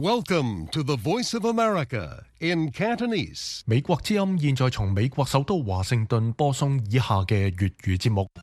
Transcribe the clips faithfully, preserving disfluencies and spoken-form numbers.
Welcome to the Voice of America in Cantonese. 美國之音現在從美國首都華盛頓播送以下嘅粵語節目。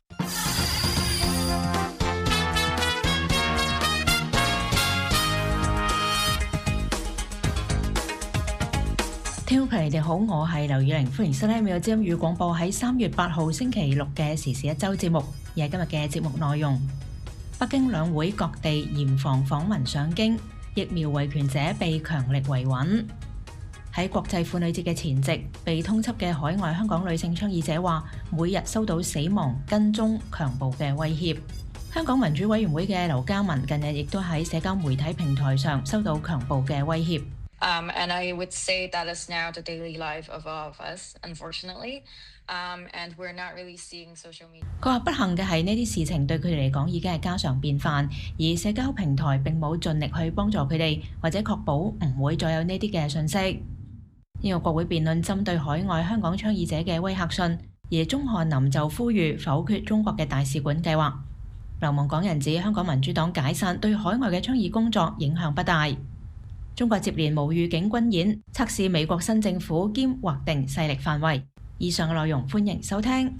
聽眾朋友你哋好，我係劉雨玲，歡迎收聽美國之音語廣播喺三月八號星期六嘅時事一周節目。而係今日嘅節目內容，北京兩會各地嚴防訪民上京。疫苗維權者被強力維穩。喺國際婦女節嘅前夕，被通緝嘅海外香港女性倡議者話，每日收到死亡、跟蹤、強暴嘅威脅。香港民主委員會嘅劉嘉文近日亦都喺社交媒體平台上收到強暴嘅威脅。 Um, and I would say that is now the daily life of all of us, unfortunately. Um, and we're not really seeing social media. 佢話不幸嘅係呢啲事情對佢哋嚟講已經係家常便飯，而社交平台並冇盡力去幫助佢哋，或者確保唔會再有呢啲嘅信息。呢個國會辯論針對海外香港倡議者嘅威嚇信，而鍾翰林就呼籲否決中國嘅大使館計劃。流亡港人指香港民主黨解散對海外嘅倡議工作影響不大。中國接連無預警軍演，測試美國新政府兼劃定勢力範圍。以上嘅內容歡迎收聽。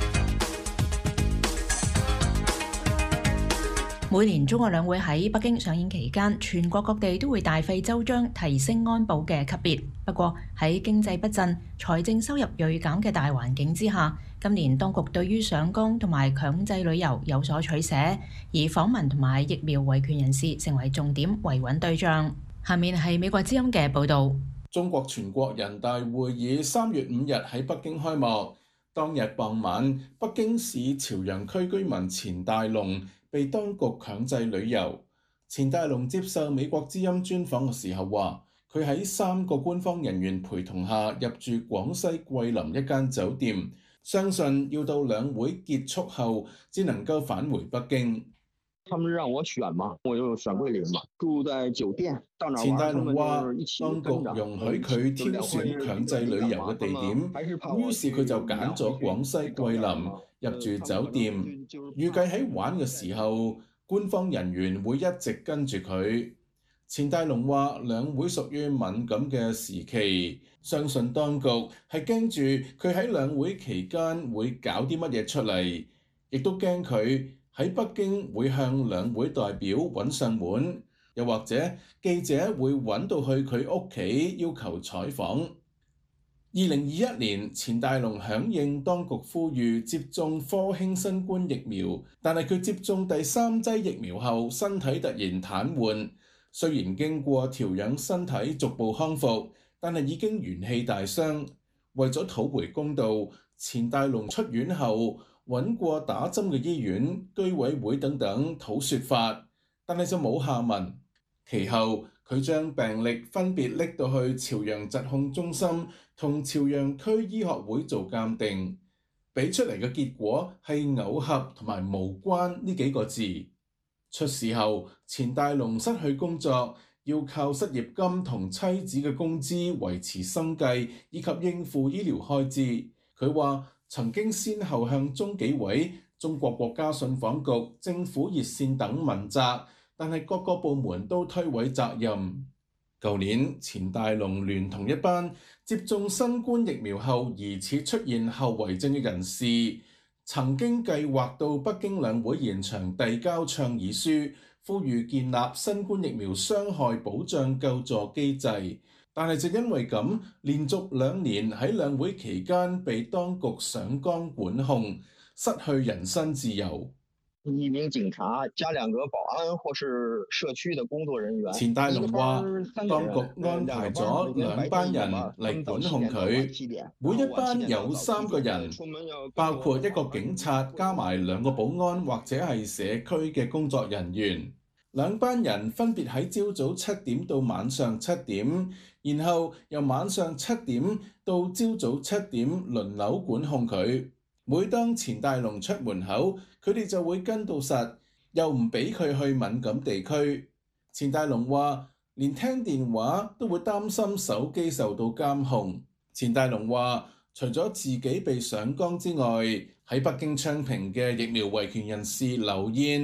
每年中俄兩會喺北京上演期間，全國各地都會大費周章提升安保嘅級別。不過喺經濟不振、財政收入銳減嘅大環境之下，今年當局對於上崗同埋強制旅遊有所取捨，而訪民同埋疫苗維權人士成為重點維穩對象。下面係美國之音嘅報導。 中國全國人大會議三月五日喺北京開幕，當日傍晚，北京市朝陽區居民錢大龍被當局強制旅遊。錢大龍接受美國之音專訪嘅時候話，佢喺三個官方人員陪同下入住廣西桂林一間酒店，相信要到兩會結束後才能夠返回北京。 他們讓我選嘛，我就選桂林嘛，住在酒店。 錢大龍話，當局容許佢挑選強制旅遊嘅地點，於是佢就揀咗廣西桂林入住酒店。預計喺玩嘅時候，官方人員會一直跟住佢。錢大龍話，兩會屬於敏感嘅時期，相信當局係驚住佢喺兩會期間會搞啲乜嘢出嚟，亦都驚佢喺北京會向兩會代表揾上門，又或者記者會揾到去佢屋企要求採訪。二零二一年，錢大龍響應當局呼籲接種科興新冠疫苗，但係佢接種第三劑疫苗後身體突然癱瘓，雖然經過調養身體逐步康復，但係已經元氣大傷。為咗討回公道，錢大龍出院後揾過打針嘅醫院、居委會等等討說法，但係就冇下文。其後佢將病歷分別拎到去朝陽疾控中心同朝陽區醫學會做鑑定，俾出嚟嘅結果係偶合同埋無關呢幾個字。出事後，錢大龍失去工作，要靠失業金同妻子嘅工資維持生計以及應付醫療開支。佢話曾經先後向中紀委、中國國家信訪局、政府熱線等問責，但係各個部門都推諉責任。舊年，錢大龍聯同一班接種新冠疫苗後疑似出現後遺症嘅人士，曾經計劃到北京兩會現場遞交倡議書，呼籲建立新冠疫苗傷害保障救助機制。但係就因為咁，連續兩年喺兩會期間被當局上崗管控，失去人身自由。 一名警察加兩個保安或是社區的工作人員。 錢大龍話，當局安排咗兩班人嚟管控佢，每一班有三個人，包括一個警察加埋兩個保安或者係社區嘅工作人員。兩班人分別喺朝早七點到晚上七點，然後由晚上七點到朝早七點輪流管控佢。每當錢大龍出門口，佢哋就會跟到實，又唔俾佢去敏感地區。錢大龍話，連聽電話都會擔心手機受到監控。錢大龍話，除咗自己被上崗之外，喺北京昌平嘅疫苗維權人士劉燕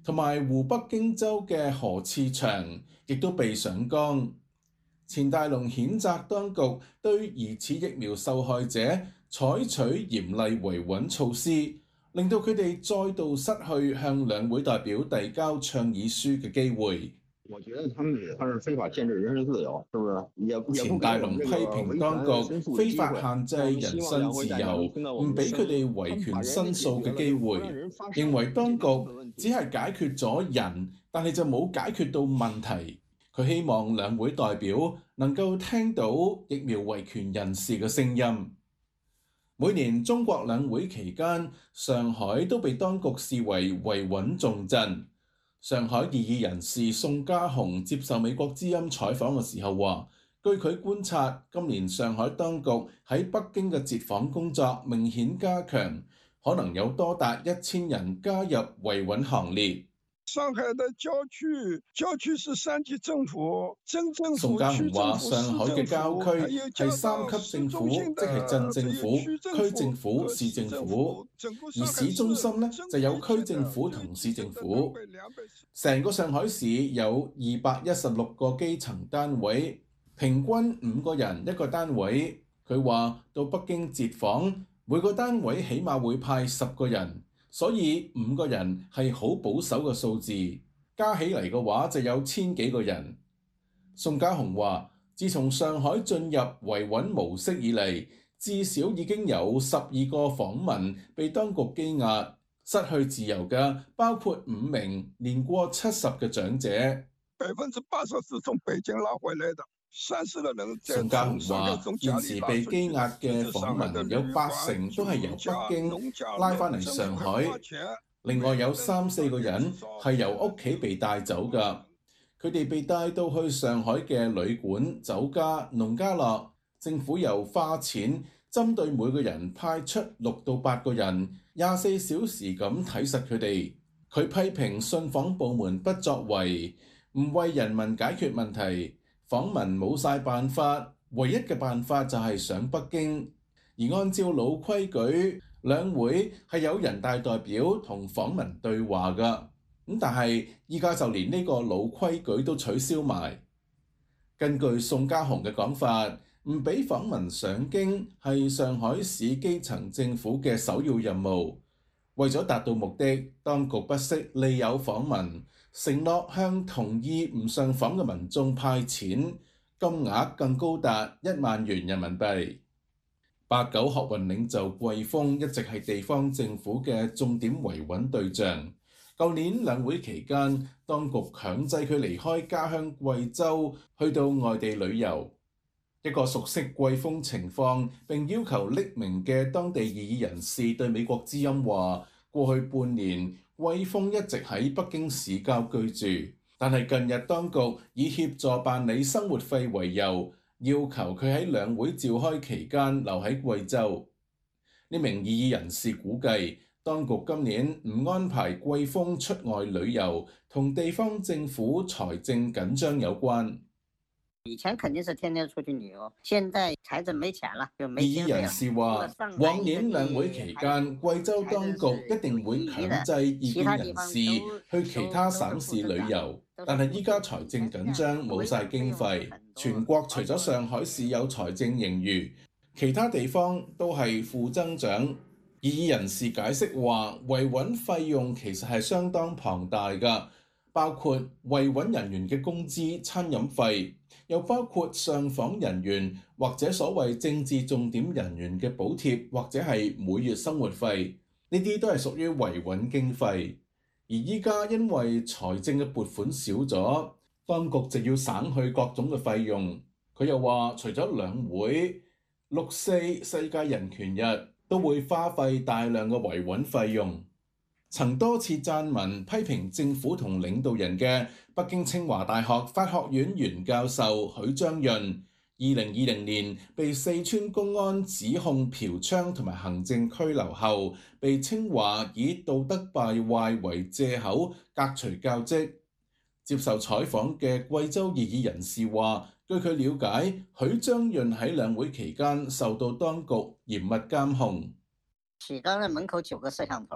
同埋湖北荊州嘅何次祥亦都被上綱。錢大龍譴責當局對疑似疫苗受害者採取嚴厲維穩措施，令到佢哋再度失去向兩會代表遞交倡議書嘅機會。 我覺得他們他是非法限制人身自由，是不是？ 錢大龍批評當局非法限制人身自由，唔俾佢哋維權申訴嘅機會，認為當局只係解決咗人，但係就冇解決到問題。佢希望兩會代表能夠聽到疫苗維權人士嘅聲音。每年中國兩會期間，上海都被當局視為維穩重鎮。上海異議人士宋家雄接受美國之音採訪嘅時候話，據佢觀察，今年上海當局喺北京嘅截訪工作明顯加強，可能有多達一千人加入維穩行列。 上海的郊區，郊區是三級政府，鎮政府、 宋家雄話： 區上海嘅郊區係三級政府，即係鎮政府、區政府、市政府，而市中心呢就有區政府同市政府。成個上海市有二百一十六個基層單位，平均五個人一個單位。佢話到北京截訪，每個單位起碼會派十個人。所以五個人係好保守嘅數字，加起嚟嘅話就有千幾個人。宋家雄話：自從上海進入維穩模式以嚟，至少已經有十二個訪民被當局羈押，失去自由嘅包括五名年過七十嘅長者。 百分之八十是從北京拉回來的。 宋家雄話：現時被羈押嘅訪民有八成都係由北京拉返嚟上海，另外有三四個人係由屋企被帶走㗎。佢哋被帶到去上海嘅旅館、酒家、農家樂，政府又花錢針對每個人派出六到八個人，廿四小時咁睇實佢哋。佢批評信訪部門不作為，唔為人民解決問題。訪民冇晒辦法，唯一嘅辦法就係上北京。而按照老規矩，兩會係有人大代表同訪民對話㗎。咁但係依家就連呢個老規矩都取消埋。根據宋家雄嘅講法，唔俾訪民上京係上海市基層政府嘅首要任務。為咗達到目的，當局不惜利誘訪民，承諾向同意唔上訪嘅民眾派錢，金額更高達一萬元人民幣。八九學運領袖季風一直係地方政府嘅重點維穩對象。舊年兩會期間，當局強制佢離開家鄉貴州，去到外地旅遊。一個熟悉季風情況並要求匿名嘅當地異議人士對美國之音話：過去半年，季風一直喺北京市郊居住，但係近日當局以協助辦理生活費為由，要求佢喺兩會召開期間留喺貴州。呢名異議人士估計，當局今年唔安排季風出外旅遊，同地方政府財政緊張有關。 以前肯定是天天出去旅遊，現在財政沒錢了，就沒經費了。 異議人士話，往年兩會期間，貴州當局一定會強制異見人士去其他省市旅遊，但係依家財政緊張，冇晒經費。全國除咗上海市有財政盈餘，其他地方都係負增長。異議人士解釋話，維穩費用其實係相當龐大㗎，包括維穩人員嘅工資、餐飲費，又包括上訪人員或者所謂政治重點人員嘅補貼，或者係每月生活費，呢啲都係屬於維穩經費。而依家因為財政嘅撥款少咗，當局就要省去各種嘅費用。佢又話，除咗兩會、六四、世界人權日都會花費大量嘅維穩費用。曾多次撰文批評政府同領導人嘅北京清華大學法學院原教授許章潤，二零二零年被四川公安指控嫖娼同埋行政拘留後，被清華以道德敗壞為藉口革除教職。接受採訪嘅貴州異議人士話，據佢了解，許章潤喺兩會期間受到當局嚴密監控。 企崗在門口九個攝像頭。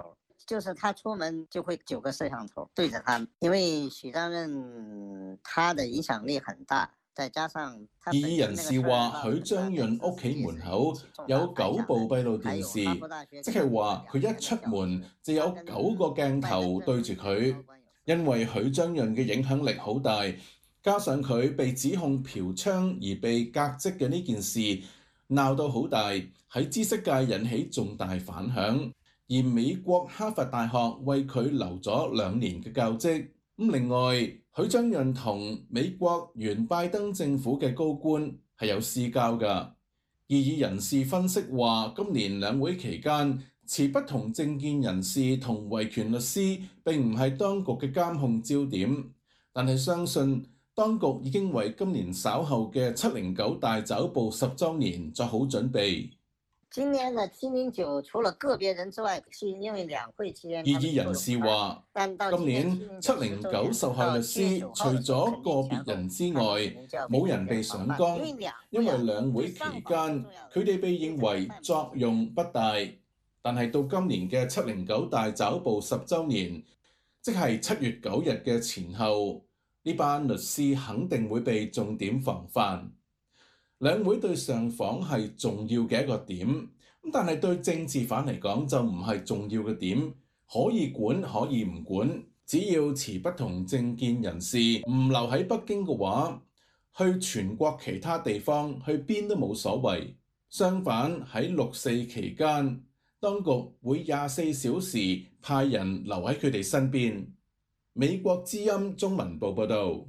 就是他出門就會九個攝像頭對着他，因為許章潤他的影響力很大，再加上他。 異議人士話，許章潤屋企門口有九部閉路電視，即係話佢一出門就有九個鏡頭對住佢。因為許章潤嘅影響力好大，加上佢被指控嫖娼而被革職嘅呢件事鬧到好大，喺知識界引起重大反響。而美國哈佛大學為佢留咗兩年嘅教職。咁另外，許章潤同美國原拜登政府嘅高官係有私交㗎。異議人士分析話，今年兩會期間，持不同政見人士同維權律師並唔係當局嘅監控焦點，但係相信當局已經為今年稍後嘅七零九大抓捕十週年作好準備。 今年的七零九除了個別人之外，是因為兩會期間。 異議人士話，今年七零九受害律師除咗個別人之外，冇人被上綱，因為兩會期間佢哋被認為作用不大。但係到今年嘅七零九大抓捕十週年，即係七月九日嘅前後，呢班律師肯定會被重點防範。兩會對上訪係重要嘅一個點，咁但係對政治犯嚟講就唔係重要嘅點，可以管可以唔管，只要持不同政見人士唔留喺北京嘅話，去全國其他地方去邊都冇所謂。相反喺六四期間，當局會廿四小時派人留喺佢哋身邊。美國之音中文部報導。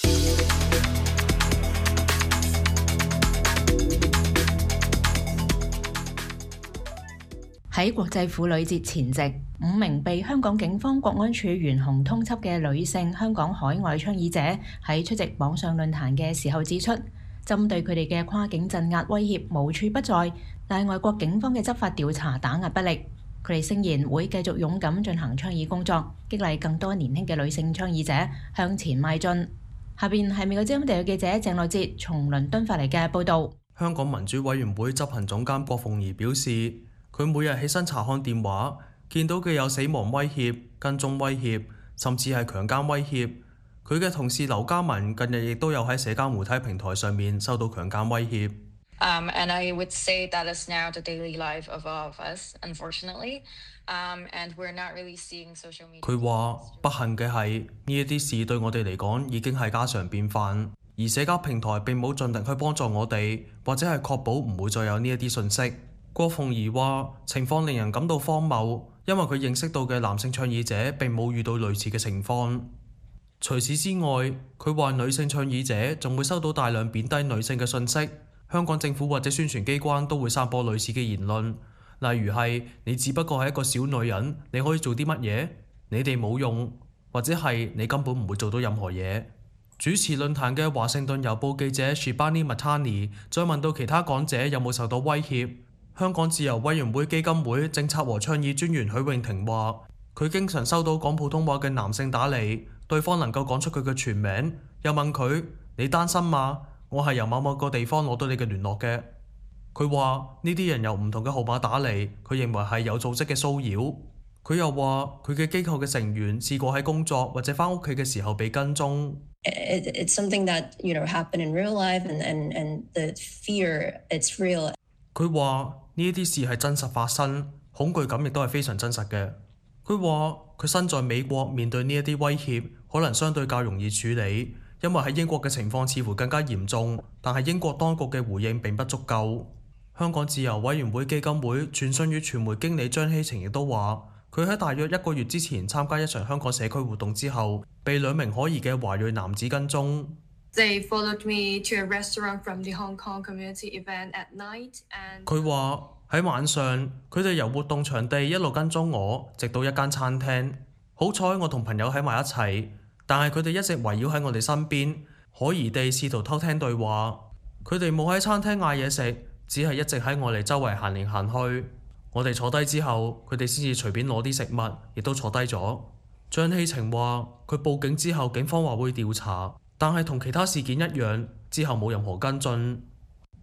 喺國際婦女節前夕，五名被香港警方國安處懸紅通緝嘅女性香港海外倡議者喺出席網上論壇嘅時候指出，針對佢哋嘅跨境鎮壓威脅無處不在，但外國警方嘅執法調查打壓不力。佢哋聲言會繼續勇敢進行倡議工作，激勵更多年輕嘅女性倡議者向前邁進。下邊係美國之音地記者鄭樂哲從倫敦發嚟嘅報導。 香港民主委員會執行總監郭鳳儀表示，佢每日起身查看電話，見到嘅有死亡威脅、跟蹤威脅，甚至係強姦威脅。佢嘅同事劉嘉文近日亦都有喺社交媒體平台上面收到強姦威脅。 Um, and I would say that is now the daily life of all of us, unfortunately. Um, and we're not really seeing social media. 佢話不幸嘅係呢一啲事對我哋嚟講已經係家常便飯，而社交平台並冇盡力去幫助我哋，或者係確保唔會再有呢一啲信息。郭鳳儀話情況令人感到荒謬，因為佢認識到嘅男性倡議者並冇遇到類似嘅情況。除此之外，佢話女性倡議者仲會收到大量貶低女性嘅信息，香港政府或者宣傳機關都會散播類似嘅言論，例如係你只不過係一個小女人，你可以做啲乜嘢？你哋冇用，或者係你根本唔會做到任何嘢。主持論壇嘅華盛頓郵報記者 Shibani Matani 再問到其他講者有冇受到威脅。香港自由委員會基金會政策和倡議專員許穎婷話，佢經常收到講普通話嘅男性打嚟，對方能夠講出佢嘅全名，又問佢：你單身嗎？我係由某某個地方攞到你嘅聯絡嘅。佢話呢啲人由唔同嘅號碼打嚟，佢認為係有組織嘅騷擾。佢又話佢嘅機構嘅成員試過喺工作或者返屋企嘅時候被跟蹤。 It, it's something that, you know, happened in real life and, and, and the fear, it's real. 佢話呢啲事係真實發生，恐懼感亦都係非常真實嘅。佢話佢身在美國，面對呢一啲威脅可能相對較容易處理，因為喺英國嘅情況似乎更加嚴重，但係英國當局嘅回應並不足夠。香港自由委員會基金會傳訊與傳媒經理張希晴亦都話，佢喺大約一個月之前參加一場香港社區活動之後，被兩名可疑嘅華裔男子跟蹤。 They followed me to a restaurant from the Hong Kong community event at night and 佢話喺晚上，佢哋由活動場地一路跟蹤我，直到一間餐廳。好彩我同朋友喺埋一齊，但係佢哋一直圍繞喺我哋身邊，可疑地試圖偷聽對話。佢哋冇喺餐廳嗌嘢食，只係一直喺我哋周圍行嚟行去。我哋坐低之後，佢哋先至隨便攞啲食物，亦都坐低咗。張希晴話佢報警之後，警方話會調查。但係同其他事件一樣，之後冇任何跟進。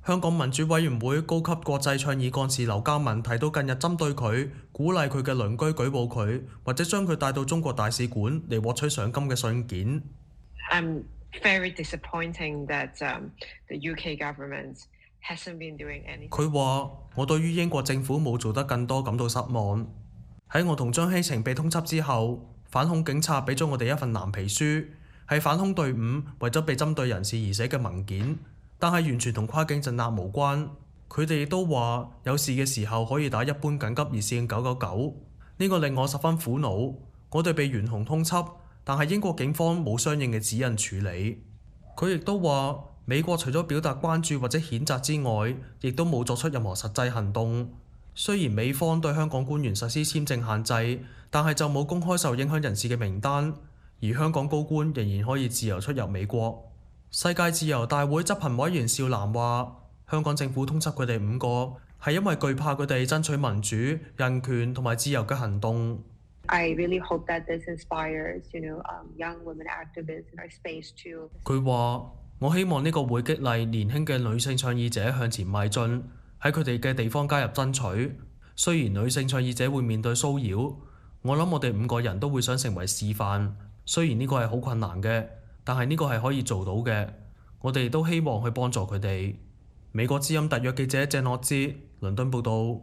香港民主委員會高級國際倡議幹事劉嘉文提到，近日針對佢鼓勵佢嘅鄰居舉報佢，或者將佢帶到中國大使館嚟獲取賞金嘅信件。 I'm very disappointing that um, the U K government hasn't been doing anything. 佢話：我對於英國政府冇做得更多感到失望。喺我同張希晴被通緝之後，反恐警察俾咗我哋一份藍皮書，係反恐隊伍為咗被針對人士而寫嘅文件。但係完全同跨境鎮壓無關。佢哋亦都話有事嘅時候可以打一般緊急熱線九九九。呢個令我十分苦惱。我哋被懸紅通緝，但係英國警方冇相應嘅指引處理。佢亦都話美國除咗表達關注或者譴責之外，亦都冇作出任何實際行動。雖然美方對香港官員實施簽證限制，但係就冇公開受影響人士嘅名單，而香港高官仍然可以自由出入美國。世界自由大會執行委員邵嵐話：香港政府通緝佢哋五個，係因為懼怕佢哋爭取民主、人權同埋自由嘅行動。 I really hope that this inspires, you know, um, young women activists in our space to. 佢話：我希望呢個會激勵年輕嘅女性倡議者向前邁進，喺佢哋嘅地方加入爭取。雖然女性倡議者會面對騷擾，我諗我哋五個人都會想成為示範。雖然呢個係好困難嘅。但係呢個係可以做到嘅，我哋都希望去幫助佢哋。美國之音特約記者鄭樂之，倫敦報導。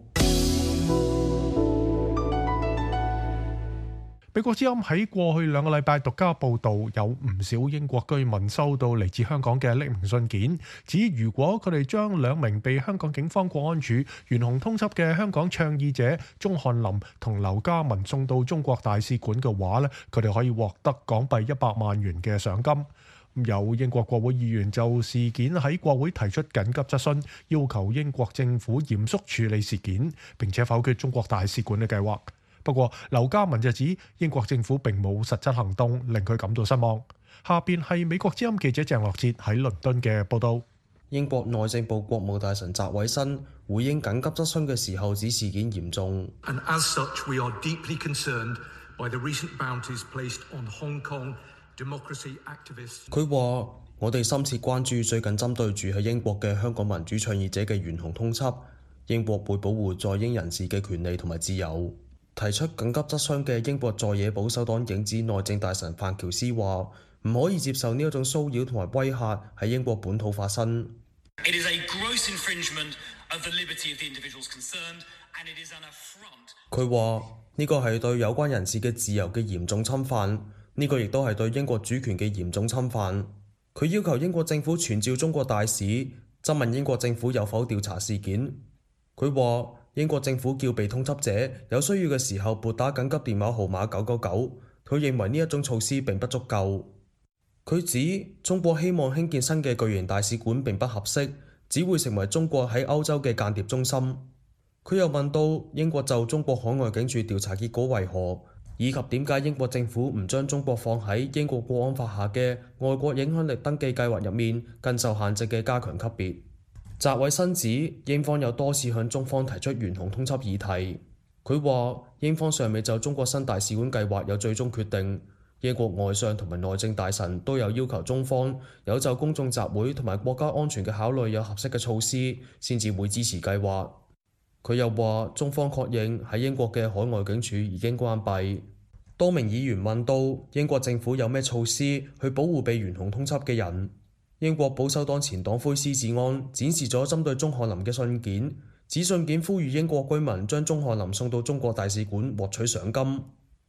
美國之音喺過去兩個禮拜獨家報導，有唔少英國居民收到嚟自香港嘅匿名信件，指如果佢哋將兩名被香港警方國安處懸紅通緝嘅香港倡議者鍾翰林同劉嘉文送到中國大使館嘅話呢，佢哋可以獲得港幣一百萬元嘅賞金。有英國國會議員就事件喺國會提出緊急質詢，要求英國政府嚴肅處理事件，並且否決中國大使館嘅計劃。不過，劉嘉文就指英國政府並冇實質行動，令佢感到失望。下邊係美國之音記者鄭樂哲喺倫敦嘅報導。 英國內政部國務大臣翟偉新回應緊急質詢嘅時候指事件嚴重。 And as such, we are deeply concerned by the recent bounties placed on Hong Kong democracy activists. 佢話：我哋深切關注最近針對住喺英國嘅香港民主倡議者嘅懸紅通緝，英國會保護在英人士嘅權利同埋自由。提出緊急質詢嘅英國在野保守黨影子內政大臣范喬斯話：唔可以接受呢一種騷擾同埋威嚇喺英國本土發生。 It is a gross infringement of the liberty of the individuals concerned, and it is an affront. 佢話呢個係對有關人士嘅自由嘅嚴重侵犯，呢個亦都係對英國主權嘅嚴重侵犯。佢要求英國政府傳召中國大使，質問英國政府有否調查事件。佢話英國政府叫被通緝者有需要嘅時候撥打緊急電話號碼九九九，佢認為呢一種措施並不足夠。佢指中國希望興建新嘅巨型大使館並不合適，只會成為中國喺歐洲嘅間諜中心。佢又問到英國就中國海外警署調查結果為何，以及點解英國政府唔將中國放喺英國國安法下嘅外國影響力登記計劃入面更受限制嘅加強級別。翟偉新指英方有多次向中方提出懸紅通緝議題。佢話英方尚未就中國新大使館計劃有最終決定。英國外相同埋內政大臣都有要求中方有就公眾集會同埋國家安全嘅考慮有合適嘅措施，先至會支持計劃。佢又話中方確認喺英國嘅海外警署已經關閉。多名議員問到英國政府有咩措施去保護被懸紅通緝嘅人。英國保守黨前黨魁施志安展示咗針對鍾翰林嘅信件，指信件呼籲英國居民將鍾翰林送到中國大使館獲取賞金。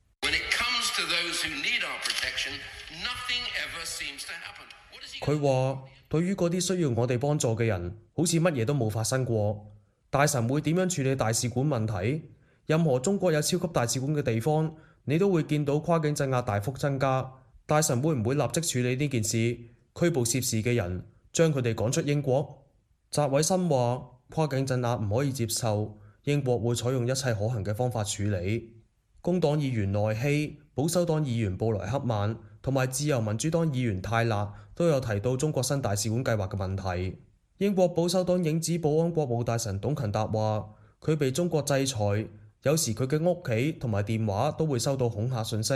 佢話對於嗰啲需要我哋幫助嘅人，好似乜嘢都冇發生過。大臣會點樣處理大使館問題？任何中國有超級大使館嘅地方，你都會見到跨境鎮壓大幅增加。大臣會唔會立即處理呢件事，拘捕涉事嘅人，將佢哋趕出英國？翟偉新話跨境鎮壓唔可以接受，英國會採用一切可行嘅方法處理。工黨議員內希、保守黨議員布萊克曼同埋自由民主黨議員泰勒都有提到中國新大使館計劃嘅問題。英國保守黨影子保安國務大臣董勤達話：佢被中國制裁，有時佢嘅屋企同埋電話都會收到恐嚇信息。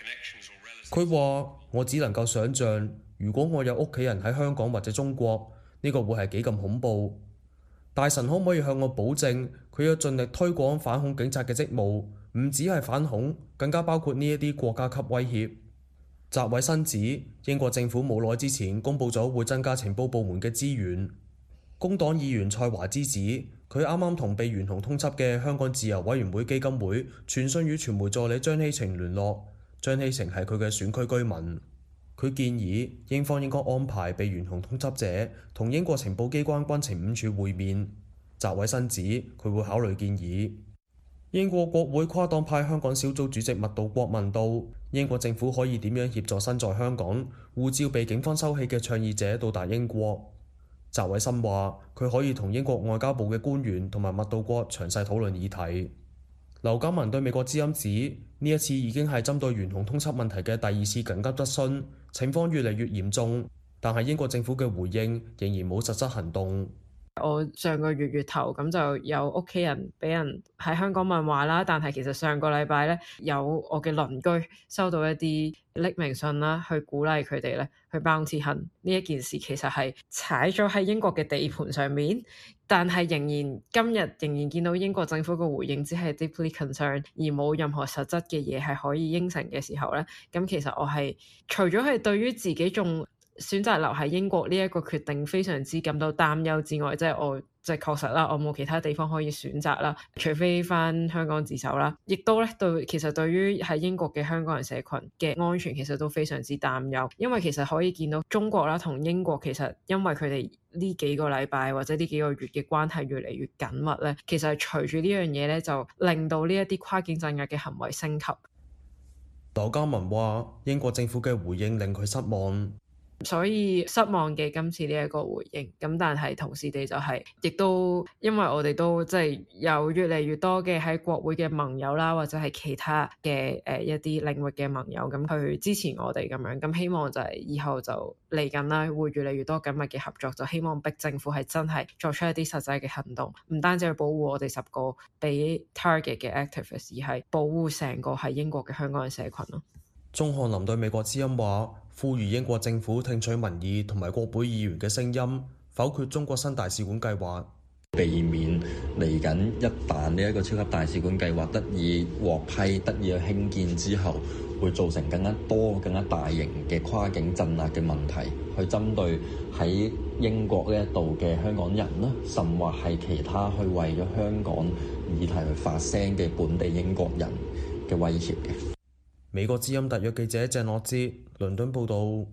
佢話：我只能夠想像，如果我有屋企人喺香港或者中國，呢個會係幾咁恐怖。大臣可唔可以向我保證，佢要盡力推廣反恐警察嘅職務，唔只係反恐，更加包括呢一啲國家級威脅。澤偉新指，英國政府冇耐之前公佈咗會增加情報部門嘅資源。工黨議員蔡華之指，佢啱啱同被懸紅通緝嘅香港自由委員會基金會傳訊與傳媒助理張希晴聯絡，張希晴係佢嘅選區居民。佢建議英方應該安排被懸紅通緝者同英國情報機關軍情五處會面。澤偉新指，佢會考慮建議。英國國會跨黨派香港小組主席麥道國問到，英國政府可以點樣協助身在香港護照被警方收起嘅倡議者到達英國？澤偉新話：佢可以同英國外交部嘅官員同埋麥道國詳細討論議題。劉家文對美國之音指，呢一次已經係針對懸紅通緝問題嘅第二次緊急質詢，情況越嚟越嚴重，但係英國政府嘅回應仍然冇實質行動。 我上個月月頭咁就有屋企人俾人喺香港問話啦，但係其實上個禮拜咧有我嘅鄰居收到一啲匿名信啦，去鼓勵佢哋咧去 bounty hunt。呢一件事其實係踩咗喺英國嘅地盤上面，但係仍然今日仍然見到英國政府嘅回應只係 deeply concerned，而冇任何實質嘅嘢係可以應承嘅時候咧，咁其實我係除咗係對於自己仲選擇留喺英國呢一個決定非常之感到擔憂之外，即係我即係確實啦，我冇其他地方可以選擇啦，除非返香港自首啦。亦都咧對，其實對於喺英國嘅香港人社群嘅安全，其實都非常之擔憂，因為其實可以見到中國啦同英國其實因為佢哋呢幾個禮拜或者呢幾個月嘅關係越嚟越緊密咧，其實係隨住呢樣嘢咧就令到呢一啲跨境鎮壓嘅行為升級。 劉家文話：英國政府嘅回應令佢失望。 所以失望嘅今次呢一個回應，咁但係同時地就係、是，亦都因為我哋都即係有越嚟越多嘅喺國會嘅盟友啦，或者係其他嘅誒、呃、一啲領域嘅盟友咁去支持我哋咁樣，咁希望就係以後就嚟緊啦，會越嚟越多緊密嘅合作，就希望逼政府係真係作出一啲實際嘅行動，唔單止去保護我哋十個被 target 嘅 activists， 而係保護成個喺英國嘅香港嘅社群咯。 鍾翰林對美國之音話，呼籲英國政府聽取民意同埋國會議員嘅聲音，否決中國新大使館計劃， 避免嚟緊一旦呢一個超級大使館計劃得以獲批、得以去興建之後，會造成更加多、更加大型嘅跨境鎮壓嘅問題，去針對喺英國呢一度嘅香港人啦，甚或係其他去為咗香港議題去發聲嘅本地英國人嘅威脅嘅。 美國之音特約記者鄭樂之，倫敦報導。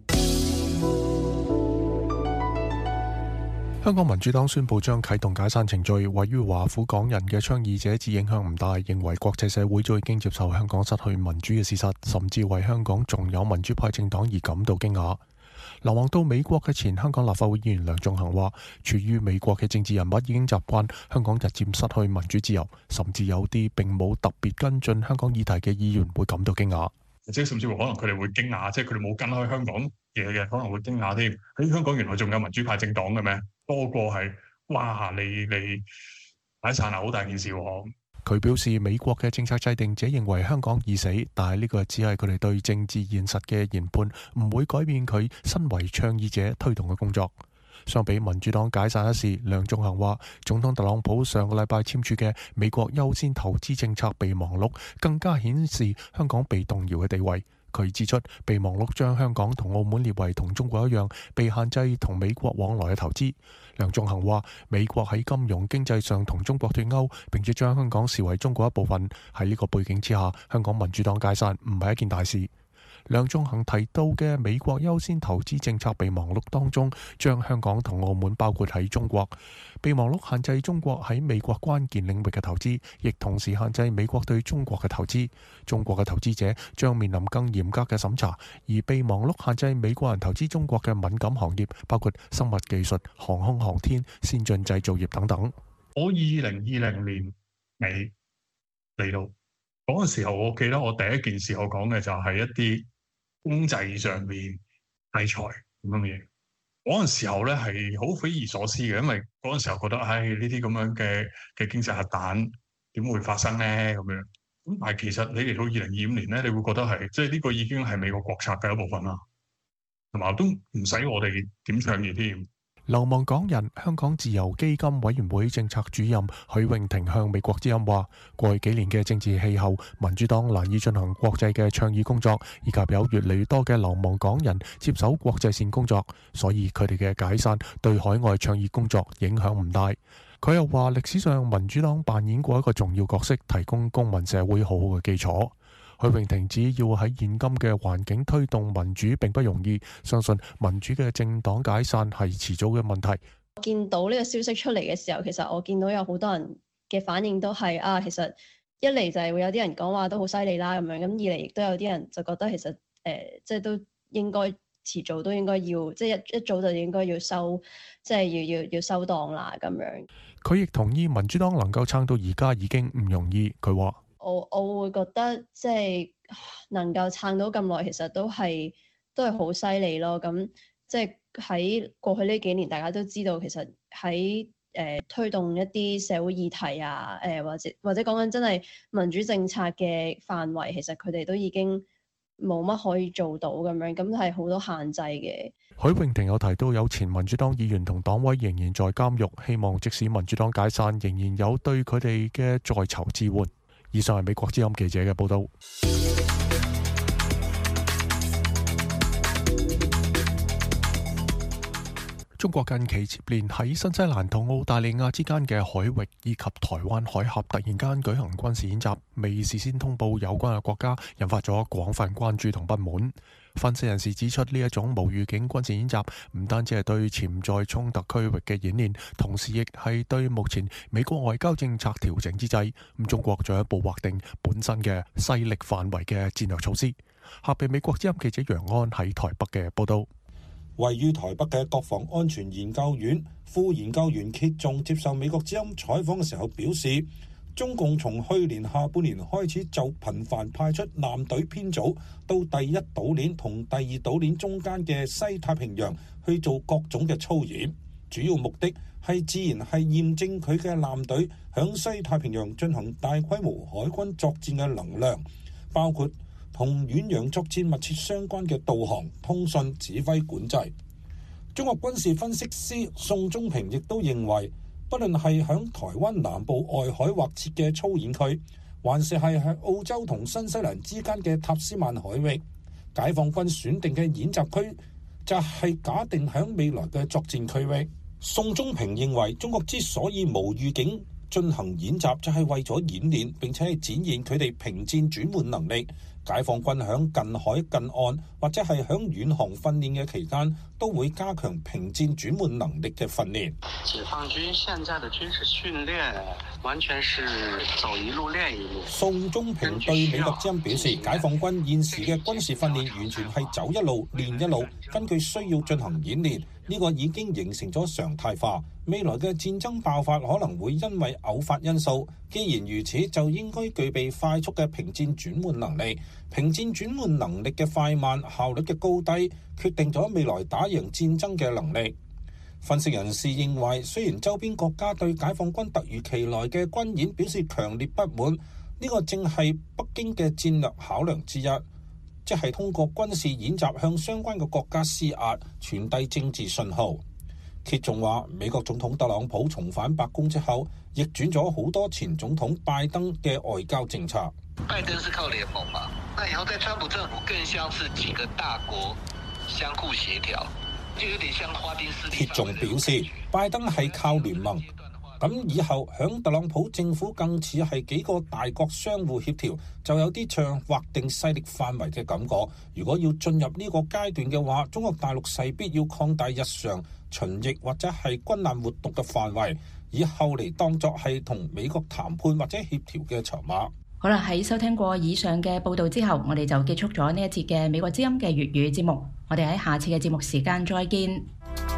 香港民主黨宣布將啟動解散程序，位於華府港人嘅倡議者指影響唔大，認為國際社會早已經接受香港失去民主嘅事實，甚至為香港仲有民主派政黨而感到驚訝。流亡到美國嘅前香港立法會議員梁頌恆話，處於美國嘅政治人物已經習慣香港日漸失去民主自由，甚至有啲並冇特別跟進香港議題嘅議員會感到驚訝。 即係甚至乎可能佢哋會驚訝，即係佢哋冇跟開香港嘢嘅，可能會驚訝添。喺香港原來仲有民主派政黨嘅咩？多過係哇！你你解散係好大件事喎。 佢表示，美國嘅政策制定者認為香港已死，但係呢個只係佢哋對政治現實嘅研判，唔會改變佢身為倡議者推動嘅工作。相比民主黨解散一事，梁頌恆話，總統特朗普上個禮拜簽署嘅美國優先投資政策備忘錄，更加顯示香港被動搖嘅地位。佢指出，備忘錄將香港同澳門列為同中國一樣被限制同美國往來嘅投資。梁頌恆話，美國喺金融經濟上同中國脫鈎，並且將香港視為中國一部分。喺呢個背景之下，香港民主黨解散唔係一件大事。梁頌恆提到嘅美國優先投資政策備忘錄當中，將香港同澳門包括喺中國。備忘錄限制中國喺美國關鍵領域嘅投資，亦同時限制美國對中國嘅投資。中國嘅投資者將面臨更嚴格嘅審查，而備忘錄限制美國人投資中國嘅敏感行業，包括生物技術、航空航天、先進製造業等等。 我二零二零年尾嚟到嗰個時候，我記得我第一件事我講嘅就係一啲經濟上面制裁咁樣嘅嘢。嗰陣時候咧係好匪夷所思嘅，因為嗰陣時候覺得，唉，呢啲咁樣嘅嘅經濟核彈點會發生咧？咁樣咁但係其實你嚟到二零二五年咧，你會覺得係即係呢個已經係美國國策嘅一部分啦，同埋都唔使我哋點倡議添。 流亡港人香港自由基金委員會政策主任許穎婷向美國之音話：過去幾年嘅政治氣候，民主黨難以進行國際嘅倡議工作，以及有越嚟越多嘅流亡港人接手國際線工作，所以佢哋嘅解散對海外倡議工作影響唔大。佢又話：歷史上民主黨扮演過一個重要角色，提供公民社會好好嘅基礎。許穎婷指要喺現今嘅環境推動民主並不容易，相信民主嘅政黨解散係遲早嘅問題。 見到呢個消息出嚟嘅時候，其實我見到有好多人嘅反應都係啊，其實一嚟就係會有啲人講話都好犀利啦咁樣，咁二嚟亦都有啲人就覺得其實誒、呃，即係都應該遲早都應該要，即係一一早就應該要收，即係要要要收檔啦咁樣。佢亦同意民主黨能夠撐到而家已經唔容易。佢話：我我會覺得即係能夠撐到咁耐，其實都係都係好犀利咯。咁即係喺過去呢幾年，大家都知道其實喺誒、呃、推動一啲社會議題啊，誒、呃、或者或者講緊真係民主政策嘅範圍，其實佢哋都已經冇乜可以做到咁樣，咁係好多限制嘅。許穎婷有提到，有前民主黨議員同黨委仍然在監獄，希望即使民主黨解散，仍然有對佢哋嘅在囚支援。以上係美國之音記者嘅報道。中國近期接連喺新西蘭同澳大利亞之間嘅海域以及台灣海峽突然間舉行軍事演習，未事先通報有關嘅國家，引發咗廣泛關注同不滿。分析人士指出，呢一種無預警軍事演習唔單止係對潛在衝突區域嘅演練，同時亦係對目前美國外交政策調整之際，咁中國進一步劃定本身嘅勢力範圍嘅戰略措施。下邊美國之音記者楊安喺台北嘅報道。 位於台北嘅國防安全研究院副研究員揭仲接受美國之音採訪嘅時候表示，中共從去年下半年開始就頻繁派出艦隊編組到第一島鏈同第二島鏈中間嘅西太平洋去做各種嘅操演，主要目的係自然係驗證佢嘅艦隊響西太平洋進行大規模海軍作戰嘅能量，包括同遠洋作戰密切相關嘅導航、通訊、指揮管制。中國軍事分析師宋忠平亦都認為，不論係響台灣南部外海劃設嘅操演區，還是係喺澳洲同新西蘭之間嘅塔斯曼海域，解放軍選定嘅演習區就係假定響未來嘅作戰區域。宋忠平認為，中國之所以無預警進行演習，就係為咗演練，並且係展現佢哋平戰轉換能力。解放軍響近海近岸或者係響遠航訓練嘅期間，都會加強平戰轉換能力嘅訓練。解放軍現在的軍事訓練完全是走一路練一路。宋忠平對美國之音表示，解放軍現時嘅軍事訓練完全係走一路練一路，根據需要進行演練，呢個已經形成咗常態化。未來嘅戰爭爆發可能會因為偶發因素，既然如此，就應該具備快速嘅平戰轉換能力。平戰轉換能力嘅快慢、效率嘅高低，決定咗未來打贏戰爭嘅能力。分析人士認為，雖然周邊國家對解放軍突如其來嘅軍演表示強烈不滿，呢個正係北京嘅戰略考量之一，即係通過軍事演習向相關嘅國家施壓，傳遞政治信號。揭仲話，美國總統特朗普重返白宮之後，逆轉咗好多前總統拜登嘅外交政策。拜登是靠聯盟嘛？那以後在川普政府更像是幾個大國相互協調，就有點像花邊司令。揭仲表示，拜登係靠聯盟，咁以後響特朗普政府更似係幾個大國相互協調，就有啲像劃定勢力範圍嘅感覺。如果要進入呢個階段嘅話，中國大陸勢必要擴大日常巡弋或者係軍艦活動嘅範圍，以後嚟當作係同美國談判或者協調嘅籌碼。 好啦，喺收聽過以上嘅報道之後，我哋就結束咗呢一節嘅美國之音嘅粵語節目。我哋喺下次嘅節目時間再見。